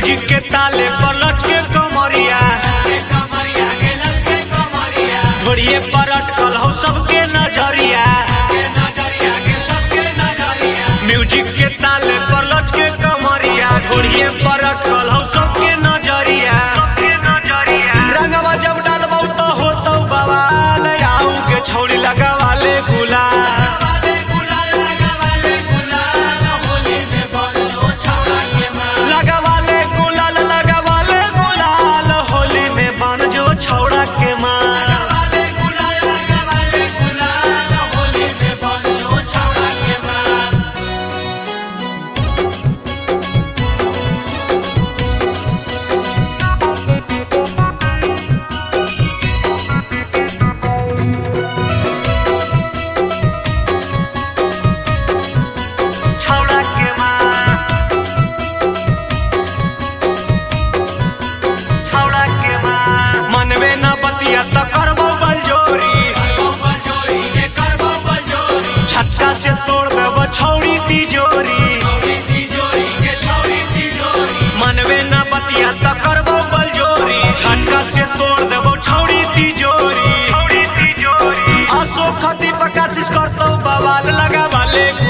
Music के ताले पर लचके कमरिया ढोड़िए पर अटकल हो सबके नजरिया। म्यूजिक के ताले पर लचके कमरिया ढोड़िए पर अटकल हो सबके नजरिया। रंगवा जब डालबौ तो होतौ बवाल आऊ के छौड़ी लगावाले गुलाल। छौड़ा के मार छौड़ा के मार छौड़ा के मार मनवे न बतिया त करबो बलजोरी छक्का से तोड़ देबो छौड़ी तिजोरी। मनवे न बतिया त करबो बलजोरी छक्का से तोड़ देबो छौड़ी तिजोरी। अशोक दीपक आशीष करतौ बवाल लगावाले